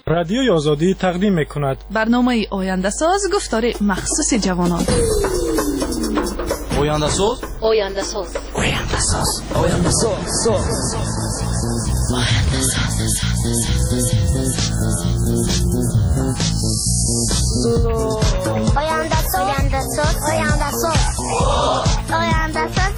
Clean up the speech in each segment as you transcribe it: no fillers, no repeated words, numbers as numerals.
رادیوی آزادی تقدیم میکند برنامه آینده ساز گفتار مخصوص جوانان. آینده ساز، آینده ساز، آینده ساز، آینده ساز، آینده ساز، آینده ساز، آینده ساز، آینده ساز.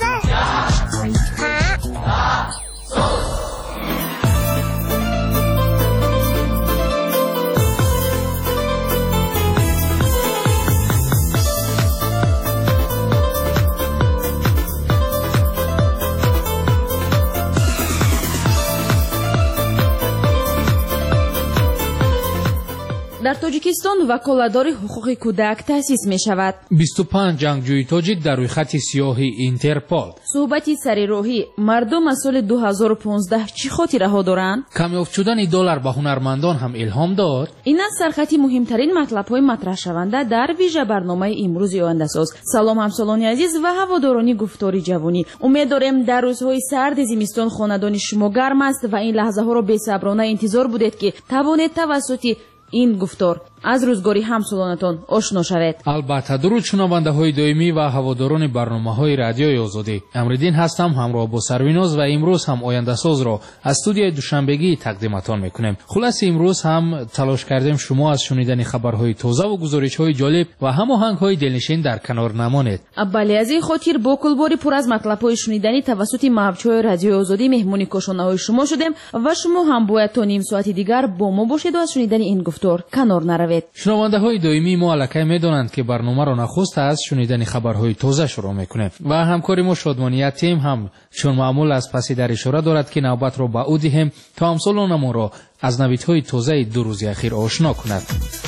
در تاجیکستان وکالتداری حقوق کودک تأسیس می شود. 25 جنگجوی تاجیک در روی خط سیاه اینترپول. صحبتی سر راهی مردم از سال 2015 چی خاطره ها دارند؟ کمیاب شدن دلار به هنرمندان هم الهام داد. این از سرخطی مهمترین مطلب های مطرح شونده در ویژه برنامه امروز آینده ساز. سلام همسالان عزیز و هواداران گفتاری جوانی. امید داریم در روزهای سرد زمستان خانه‌دان شما گرم است و این لحظه ها را بی‌صبرانه انتظار بودید که توانید توسط این گفتار از روزگاری همسالانتان آشنا شوید. البته درود شنونده های دائمی و هواداران برنامه های رادیوی آزادی. امردین هستم همراه با سرویناز و امروز هم آینده ساز را از استودیوی دوشنبگی تقدیمتان میکنیم. خلاص امروز هم تلاش کردیم شما از شنیدن خبرهای تازه و گزارش های جالب و هماهنگ های دلنشین در کنار نمانید. بله، از این خاطر با کلباری پر از مطلب های شنیدنی توسط محبچهای رادیوی آزادی مهمانی کاشانه های شما شدیم و شما هم باید تا نیم ساعت دیگر با ما باشید و از شنیدن این گفتار کنار نروید. شنونده های دائمی ما الکی میدونند که برنامه را نخست از شنیدن خبرهای تازه شروع میکنیم و همکاری ما شادمانی تیم هم چون معمول از پسی در اشاره دارد که نوبت را به او دهیم تا همسالان ما را از نویدهای تازه دو روز اخیر آشنا کند.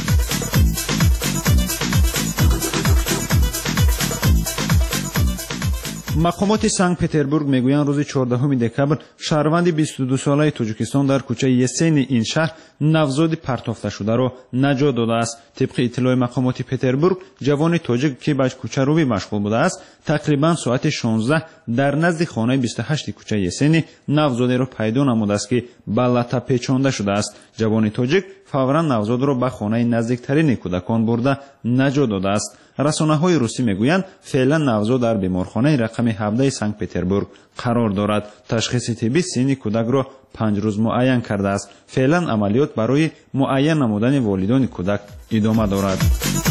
مقامات سنت پتربورگ میگویند روز 14 دکبر شهروند 22 ساله تاجیکستان در کوچه یسین این شهر نوزاد پرتافته شده را نجات داده است. طبق اطلاع مقامات پتربورگ جوان تاجیک که به کوچه‌روی مشغول بوده است تقریبا ساعت 16 در نزد خانه 28 کوچه یسین نوزاد را پیدا نموده است که به لطه پیچانده شده است. جوان تاجیک فورا نوزاد را به خانه نزدیکترین کودکان برده نجات داده است. رسانه‌های روسی میگویند فعلا نوزاد در بیمارخانه رقم 17 سنت پتربورگ قرار دارد. تشخیص طبی سن کودک را 5 روز معین کرده است. فعلا عملیات برای معین نمودن والدین کودک ادامه دارد.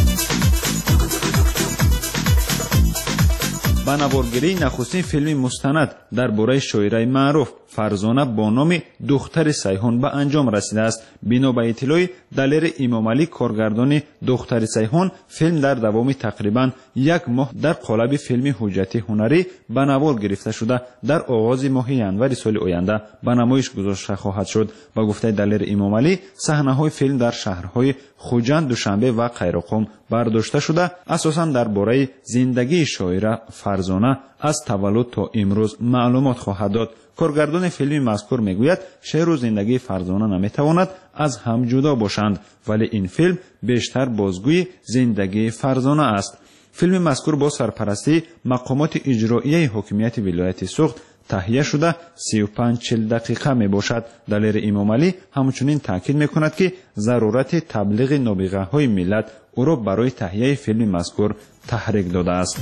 با نوارگیری نخستین فیلم مستند درباره شاعره معروف فرزانه با نام دختر سیحون به انجام رسیده است. بنا به اطلاع دلیر امام علی کارگردان دختر سیحون فیلم در دوام تقریبا یک ماه در قالب فیلم حجتی هنری به نوار گرفته شده در آغاز ماه ینور سال آینده به نمایش گذاشته خواهد شد. با گفته دلیر امام علی صحنه‌های فیلم در شهرهای خوجند، دوشنبه و قیرقم برداشته شده اساساً درباره زندگی شاعره فرزانه از تولد تا امروز معلومات خواهد داد. کارگردان فیلم مذکور میگوید شعر و زندگی فرزانه نمیتواند از هم جدا باشند، ولی این فیلم بیشتر بازگوی زندگی فرزانه است. فیلم مذکور با سرپرستی مقامات اجرایی حاکمیت ولایت سوخت تهیه شده 35-40 دقیقه می باشد. دلیر امام علی همچنین تاکید می کند که ضرورت تبلیغ نابغه های ملت او را برای تهیه فیلم مذکور تحریک داده است.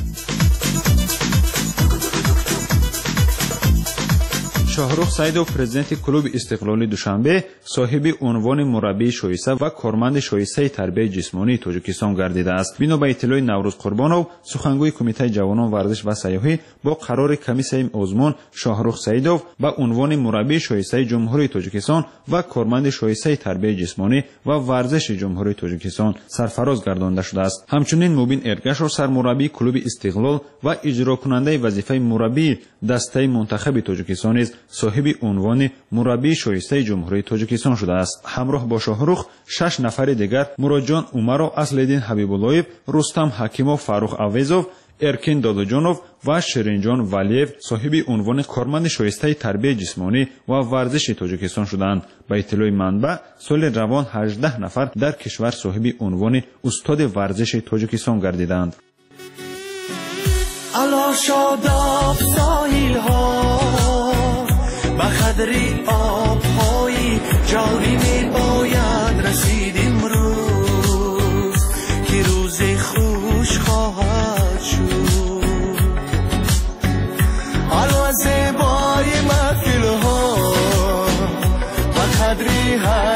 شاهرخ سیدوف پرزیدنت کلوب استقلال دوشنبه صاحب عنوان مربی شایسته و کارمند شایسته تربیت جسمانی تاجیکستان گردیده است. بنا به اطلاع نوروز قربانov سخنگوی کمیته جوانان ورزش و سیاحی با قرار کمیسیه عظمان شاهرخ سیدوف به عنوان مربی شایسته جمهوری تاجیکستان و کارمند شایسته تربیت جسمانی و ورزش جمهوری تاجیکستان سرفراز گردانده شده است. همچنین مبین ارگشور سرمربی کلوب استقلال و اجرا کننده وظیفه مربی دسته منتخب تاجیکستان است صاحب عنوان مربی شایسته جمهوری تاجیکستان شده است. همراه با شاهرخ 6 نفر دیگر مرادجان عمرو، اصلالدین حبیب‌اللهیف، رستم حکیمov، فاروق اویزov، ارکین داداجانov و شیرینجان ولیев صاحب عنوان کارمند شایسته تربیت جسمانی و ورزش تاجیکستان شدند. با اطلاع منبع سال روان 18 نفر در کشور صاحب عنوان استاد ورزش تاجیکستان گردیدند. الا شاداب ساحل ها بخدری آب های جاری می باید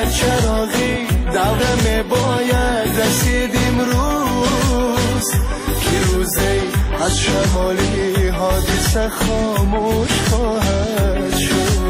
چراغی دورم باید رسیدیم روز که روزی از شمالی حادثه خاموش خواهد شد.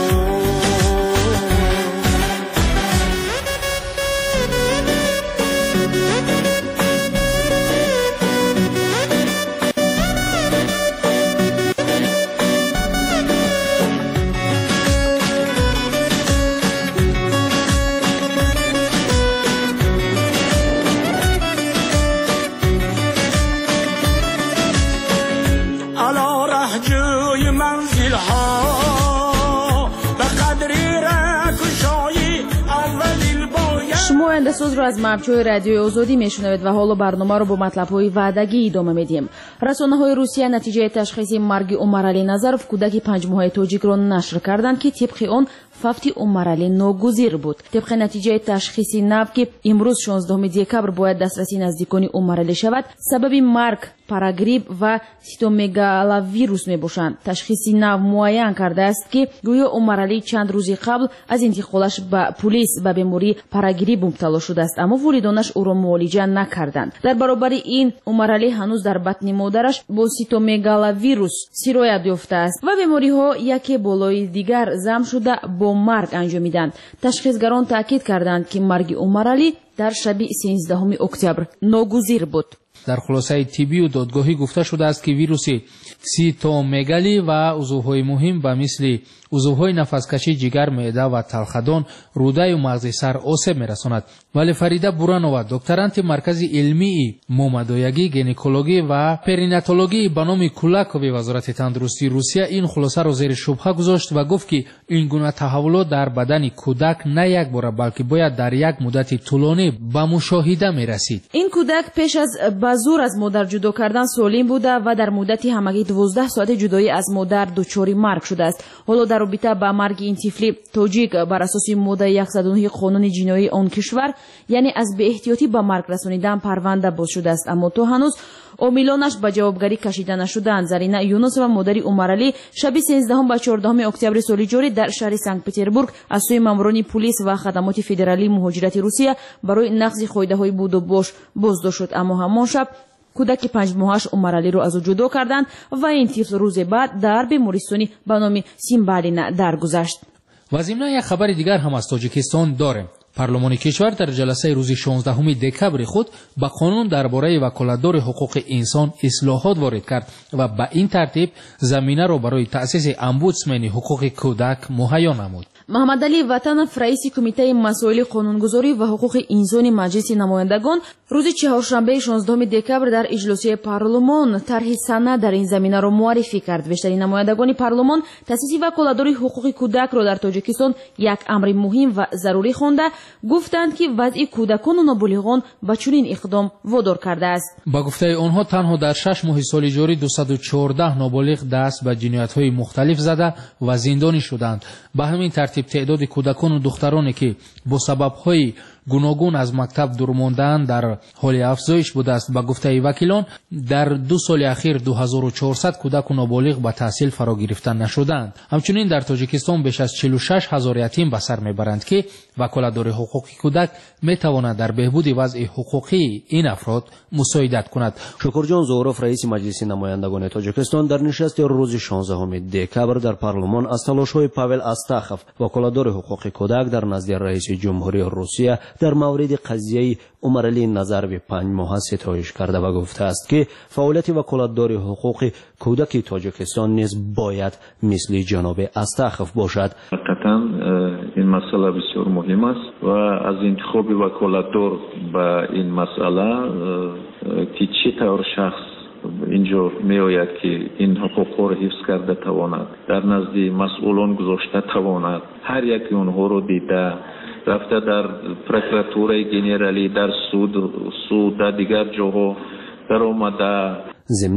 شما اندسوز رو از مرچوی رادیوی آزادی میشنوید و حالا برنامه رو با مطلب‌های وعدگی ادامه میدیم. رسانه‌های روسیه نتیجه تشخیص مرگ عمرعلی نظرов کودک 5 ماهه تاجیک را نشر کردند که طبق آن فوت عمرعلی ناگزیر بود. طبق نتیجه تشخیص نو که امروز 16 دکبر باید دسترسی نزدیکان عمرعلی شود، سبب مرگ پاراگریپ و سیتومگالویروس میباشند. تشخیص نو معین کرده است که گویا عمرعلی چند روز قبل از انتقالش به پلیس به بیماری پاراگریپ مبتلا شده است، اما والدانش او را معالجه نکردند. در برابر این عمرعلی هنوز در بطن مادرش با سیتومگالویروس سرایت یافته است و بیماری ها یکی بالای دیگر ضم شده با مرگ انجامیدند. تشخیصگران تاکید کردند که مرگ عمرعلی در شب 13 اکتبر ناگزیر بود. در خلاصه طبی و دادگاهی گفته شده است که ویروس سیتومگالی و عضوهای مهم به مثل عضوهای نفسکشی جگر، معده و تلخدان، روده و مغز سر آسیب میرساند. ولی فریده بورانова، دکترانت مرکز علمی مومدویگی، گینکولوژی و پریناتولوژی به نام کولاکوی وزارت تندرستی روسیه این خلاصه را زیر شبهه گذاشت و گفت که این گونه تحولات در بدن کودک نه یک بار بلکه باید در یک مدت طولانی به مشاهده میرسید. این کودک پیش از به زور از مادر جدا کردن سالم بوده و در مدت همگی 12 ساعت جدایی از مادر دچار مرگ شده است. حالا در رابطه با مرگ این طفل تاجیک بر اساس ماده 109 قانون جنایی آن کشور، یعنی از بی احتیاطی به مرگ رسانیدن پرونده باز شده است، اما تا هنوز عاملانش به جوابگری کشیده نشده‌اند. زرینه یونسova مادر عمرعلی شب 13 و 14 اکتبر سال جاری در شهر سنت پتربورگ از سوی ماموران پلیس و خدمات فدرالی مهاجرت روسیه برای نقض قاعده‌های بود و باش بازداشت شد، اما همان شب کودک 5 ماهش عمرعلی را از او جدا کردند و این طفل روز بعد در بیمارستانی به نام سیمبالینا درگذشت. و ضمن یک خبر دیگر هم از تاجیکستان داریم. پارلمان کشور در جلسه روز 16 دکبر خود به قانون درباره وکالتدار حقوق انسان اصلاحات وارد کرد و به این ترتیب زمینه را برای تأسیس امبودسمن حقوق کودک مهیا نمود. محمد علی وطنов، رئیس کمیته مسائل قانونگذاری و حقوق انسانی مجلس نمایندگان، روز چهارشنبه 16 دکبر در اجلاسی پارلمان طرح سند در این زمینه را معرفی کرد. بیشتر نمایندگان پارلمان تأسیس وکالتدار حقوق کودک را در تاجیکستان یک امر مهم و ضروری خوانده گفتند که وضع کودکان و نابالغان به چنین اقدام وادار کرده است. با گفته آنها تنها در 6 ماه سال جاری 214 نابالغ دست به جنایت‌های مختلف زده و زندانی شدند. به همین ترتیب تعداد کودکان و دخترانی که با سبب‌های گوناگون از مکتب دور مانده‌اند در حال افزایش بوده است. با گفته وکیلان در 2 سال اخیر 2400 کودک و نابالغ به تحصیل فرا گرفته نشدند. همچنین در تاجیکستان بیش از 46000 یتیم به سر میبرند که وکالتدار حقوق کودک میتواند در بهبود وضع حقوقی این افراد مساعدت کند. شکرجان زهروف، رئیس مجلس نمایندگان تاجیکستان، در نشست روز 16 دکبر در پارلمان از تلاش‌های پاول استاخوف، وکالتدار حقوق کودک در نزد رئیس جمهوری روسیه در مورد قضیه عمرعلی نظرov 5 ماهه ستایش کرده و گفته است که فعالیت وکالتدار حقوق کودک تاجیکستان نیز باید مثل جناب استاخوف باشد. حقیقتا این مسئله بسیار مهم است و از انتخاب وکالتدار به این مسئله که چطور شخص اینجا میآید که این حقوق را حفظ کرده تواند، در نزد مسئولان گذاشته تواند، هر یکی اونها رو دیده رفته در پروکراتورای گنرالی، در سود در دیگر جاها در آمده. ضمناً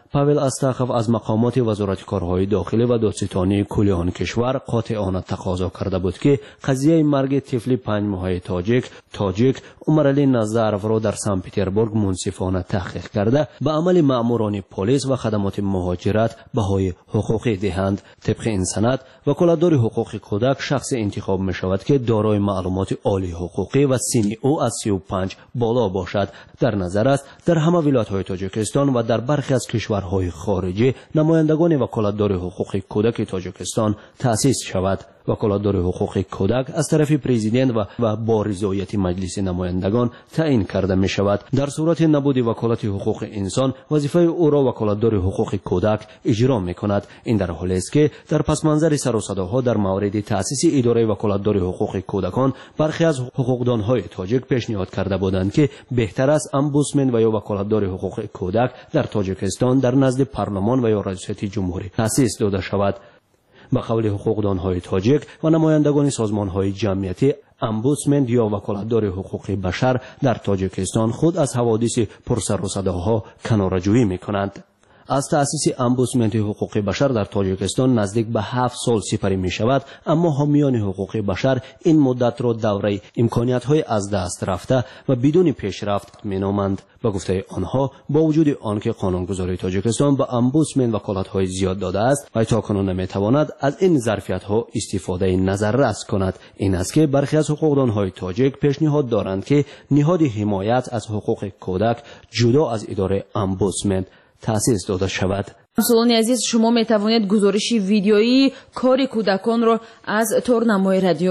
پاول استاخف از مقامات وزارت کارهای داخلی و دادستانی کل آن کشور قاطعانه تقاضا کرده بود که قضیه مرگ طفل 5 ماهه تاجیک عمرعلی نظرов را در سن پترزبورگ منصفانه تحقیق کرده به عمل مأموران پلیس و خدمات مهاجرت بهای حقوقی دهند. طبق این سند وکالتدار حقوق کودک شخص انتخاب می شود که دارای معلومات عالی حقوقی و سن او از 35 بالا باشد. در نظر است در همه ولایت‌های تاجیکستان و در برخی از کشورهای خارجی نمایندگان وکالتدار حقوق کودک تاجیکستان تأسیس شود. وکالتدار حقوق کودک از طرف پرزیدنت و با رضایت مجلس نمایندگان تعیین کرده می شود. در صورت نبود وکالت حقوق انسان وظیفه او را وکالتدار حقوق کودک اجرا می کند. این در حالی است که در پس منظر سر و صداها در مورد تأسیس اداره وکالتدار حقوق کودکان برخی از حقوقدانهای تاجیک پیشنهاد کرده بودند که بهتر است امبودسمن و یا وکالتدار حقوق کودک در تاجیکستان در نزد پارلمان و یا ریاست جمهوری تأسیس داده شود. به قول حقوقدانهای تاجیک و نمایندگان سازمانهای جمعیتی، امبودسمن یا وکالتدار حقوق بشر در تاجیکستان خود از حوادث پرسر و صداها کناره‌جویی می‌کنند. از تأسیس امبودسمن حقوق بشر در تاجیکستان نزدیک به 7 سال سپری می شود، اما حامیان حقوق بشر این مدت را دوره امکانیت‌های از دست رفته و بدون پیشرفت می‌نامند. با گفته آنها با وجود آنکه قانونگذاری تاجیکستان به امبودسمن وکالت‌های زیاد داده است و تاکنون نمی‌تواند از این ظرفیت‌ها استفاده نظررس کند. این است که برخی از حقوقدان‌های تاجیک پیشنهاد دارند که نهاد حمایت از حقوق کودک جدا از اداره امبودسمن تأسیس داده شود. همسولان عزیز، شما می توانید گزارش ویدیویی کار کودکان را از تورنمای رادیو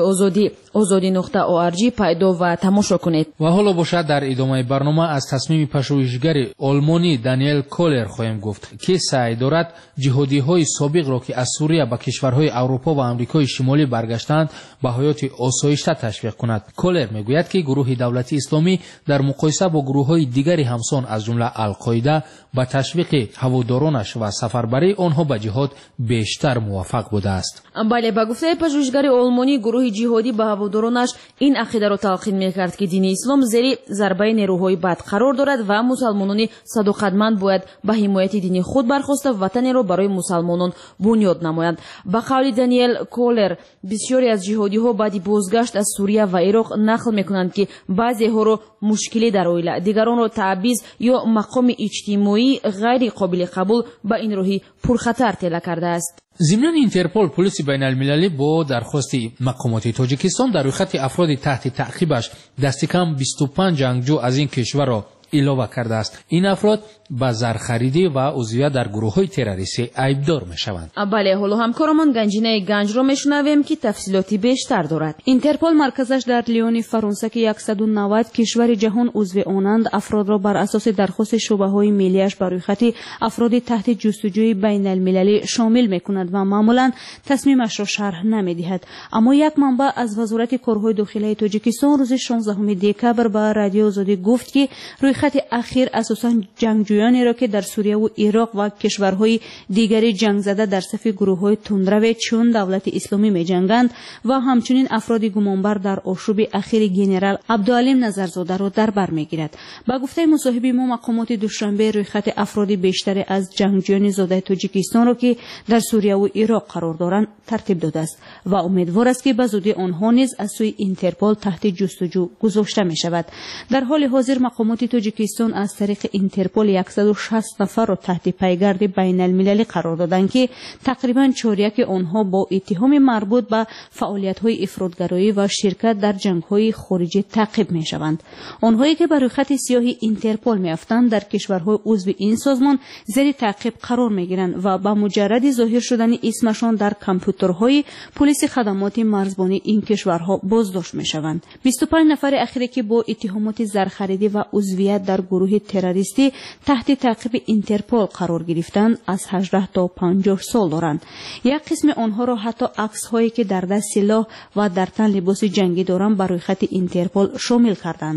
آزادی.org پیدا و تماشا کنید. و حالا باشد در ادامه برنامه از تصمیم پژوهشگر آلمانی دانیل کولر خواهیم گفت که سعی دارد جهادی‌های سابق را که از سوریه به کشورهای اروپا و آمریکای شمالی برگشتند به حیات آسایشته تشویق کند. کولر میگوید که گروه دولت اسلامی در مقایسه با گروه‌های دیگری همسان از جمله القاعده با تشویق هوادارانش و سفربری آنها به جهاد بیشتر موفق بوده است. بله، با گفته پژوهشگر آلمانی گروه جهادی به هوادارانش این عقیده را تلقین می‌کرد که دین اسلام زیر ضربه نیروهای بد قرار دارد و مسلمانان صداقتمند باید به حمایت دین خود برخاسته وطنی را برای مسلمانان بنیاد نمایند. با قول دانیل کولر بسیاری از جهادی‌ها بعد بازگشت از سوریه و عراق نقل می‌کنند که بعضی‌ها را مشکلی در عائله، دیگران را تعویض یا مقام اجتماعی غیر قابل قبول به این راهی پرخطر طلع کرده است. ضمن اینترپل پلیس بین المللی با درخواست مقامات تاجیکستان در روی خط افراد تحت تعقیبش دست کم 25 جنگجو از این کشور را علاوه کرده است. این افراد با زرخریدی و عضویت در گروه‌های تروریستی عیبدار می‌شوند. بله، حالا همکارمان گنجینه گنج را میشنویم که تفصیلاتی بیشتر دارد. اینترپل مرکزش در لیون فرانسه که 190 کشور جهان عضو آنند افراد را بر اساس درخواست شبهه‌های ملی‌اش بر روی خط افراد تحت جستجوی بین المللی شامل می‌کند و معمولاً تصمیمش را شرح نمی‌دهد. اما یک منبع از وزارت کارهای داخلی تاجیکستان روز 16 دکبر به رادیو آزادی گفت که روی خط اخیر اساساً جنگجویانی را که در سوریه و عراق و کشورهای دیگری جنگ زده در صف گروه‌های تندرو چون دولت اسلامی می‌جنگند و همچنین افراد گمانبر در آشوب اخیر گنرال عبدالعلیم نظرزاده را در بر می‌گیرد. با گفته مصاحب ما مقامات دوشنبه روی خط افراد بیشتر از جنگجویان زاده تاجیکستان را که در سوریه و عراق قرار دارند ترتیب داده است و امیدوار است که به زودی آنها نیز از سوی اینترپل تحت جستجو گذاشته می‌شود. در حال حاضر مقامات تاجیکستان از طریق اینترپل 160 نفر را تحت پیگرد بین المللی قرار دادند که تقریباً چهارک آنها با اتهام مربوط به فعالیت‌های افراطگرایی و شرکت در جنگ‌های خارجی تعقیب می‌شوند. آنهایی که بر روی خط سیاه اینترپل می‌افتند در کشورهای عضو این سازمان زیر تعقیب قرار می‌گیرند و با مجرد ظاهر شدن اسمشان در کامپیوترهای پلیس خدمات مرزبانی این کشورها بازداشت می‌شوند. 25 نفر اخیری که با اتهامات زرخریدی و عضویت در گروه تروریستی تحت تعقیب اینترپل قرار گرفتند از 18 تا 50 سال دارند. یک قسم آنها را حتی عکس‌هایی که در دست سلاح و در تن لباس جنگی دارند بر روی خط اینترپل شامل کردند.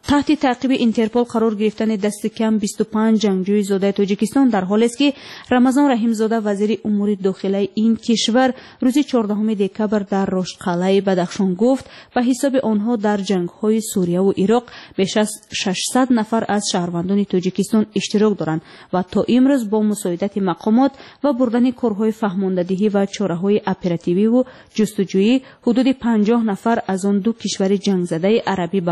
تحت تعقیب اینترپل قرار گرفتن دست کم 25 جنگجوی زاده تاجیکستان در حالی است که رمضان رحیمزاده وزیر امور داخلی این کشور روز 14 دکبر در رشتقلعه بدخشان گفت به حساب آنها در جنگ‌های سوریه و عراق بیش از 600 نفر از شهروندان تاجیکستان اشتراک دارند و تا امروز با مساعدت مقامات و بردن کارهای فهماندهی و چاره‌های اپراتیوی و جستجویی حدود 50 نفر از آن دو کشور جنگ زده عربی